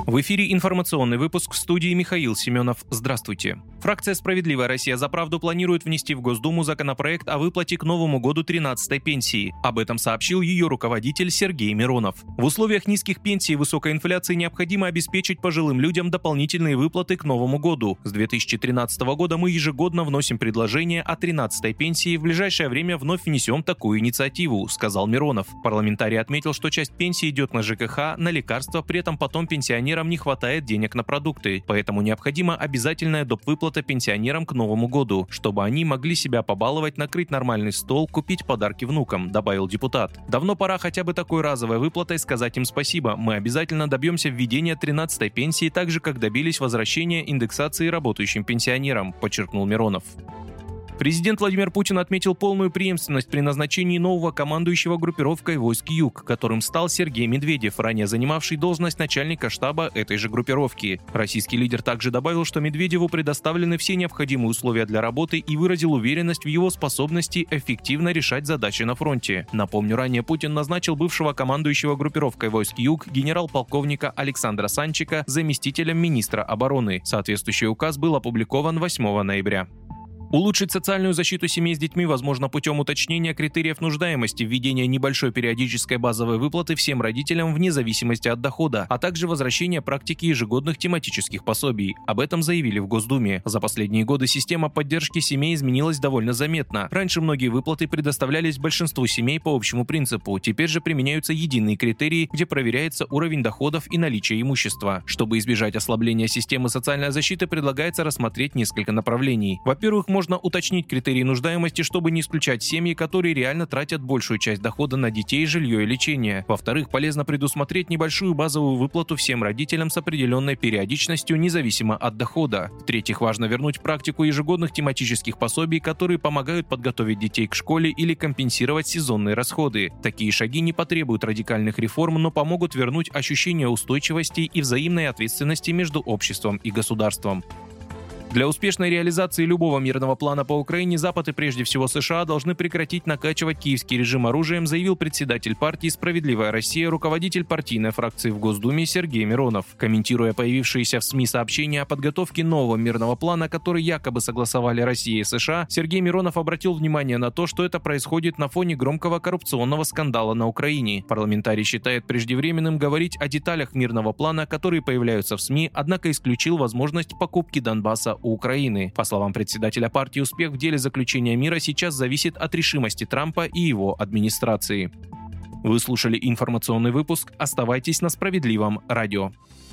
В эфире информационный выпуск, в студии Михаил Семенов. Здравствуйте. Фракция «Справедливая Россия за правду» планирует внести в Госдуму законопроект о выплате к Новому году 13-й пенсии. Об этом сообщил ее руководитель Сергей Миронов. В условиях низких пенсий и высокой инфляции необходимо обеспечить пожилым людям дополнительные выплаты к Новому году. С 2013 года мы ежегодно вносим предложение о 13-й пенсии. В ближайшее время вновь внесем такую инициативу, сказал Миронов. Парламентарий отметил, что часть пенсии идет на ЖКХ, на лекарства, при этом потом пенсионерам не хватает денег на продукты, поэтому необходима обязательная доп-выплата пенсионерам к Новому году, чтобы они могли себя побаловать, накрыть нормальный стол, купить подарки внукам, добавил депутат. Давно пора хотя бы такой разовой выплатой сказать им спасибо. Мы обязательно добьемся введения 13-й пенсии, так же, как добились возвращения индексации работающим пенсионерам, подчеркнул Миронов. Президент Владимир Путин отметил полную преемственность при назначении нового командующего группировкой войск Юг, которым стал Сергей Медведев, ранее занимавший должность начальника штаба этой же группировки. Российский лидер также добавил, что Медведеву предоставлены все необходимые условия для работы и выразил уверенность в его способности эффективно решать задачи на фронте. Напомню, ранее Путин назначил бывшего командующего группировкой войск Юг генерал-полковника Александра Санчика заместителем министра обороны. Соответствующий указ был опубликован 8 ноября. Улучшить социальную защиту семей с детьми возможно путем уточнения критериев нуждаемости, введения небольшой периодической базовой выплаты всем родителям вне зависимости от дохода, а также возвращения практики ежегодных тематических пособий. Об этом заявили в Госдуме. За последние годы система поддержки семей изменилась довольно заметно. Раньше многие выплаты предоставлялись большинству семей по общему принципу. Теперь же применяются единые критерии, где проверяется уровень доходов и наличие имущества. Чтобы избежать ослабления системы социальной защиты, предлагается рассмотреть несколько направлений. Во-первых, можно уточнить критерии нуждаемости, чтобы не исключать семьи, которые реально тратят большую часть дохода на детей, жилье и лечение. Во-вторых, полезно предусмотреть небольшую базовую выплату всем родителям с определенной периодичностью, независимо от дохода. В-третьих, важно вернуть практику ежегодных тематических пособий, которые помогают подготовить детей к школе или компенсировать сезонные расходы. Такие шаги не потребуют радикальных реформ, но помогут вернуть ощущение устойчивости и взаимной ответственности между обществом и государством. Для успешной реализации любого мирного плана по Украине Запад и прежде всего США должны прекратить накачивать киевский режим оружием, заявил председатель партии «Справедливая Россия», руководитель партийной фракции в Госдуме Сергей Миронов. Комментируя появившиеся в СМИ сообщения о подготовке нового мирного плана, который якобы согласовали Россия и США, Сергей Миронов обратил внимание на то, что это происходит на фоне громкого коррупционного скандала на Украине. Парламентарий считает преждевременным говорить о деталях мирного плана, которые появляются в СМИ, однако исключил возможность покупки Донбасса у Украины. По словам председателя партии, успех в деле заключения мира сейчас зависит от решимости Трампа и его администрации. Вы слушали информационный выпуск. Оставайтесь на Справедливом радио.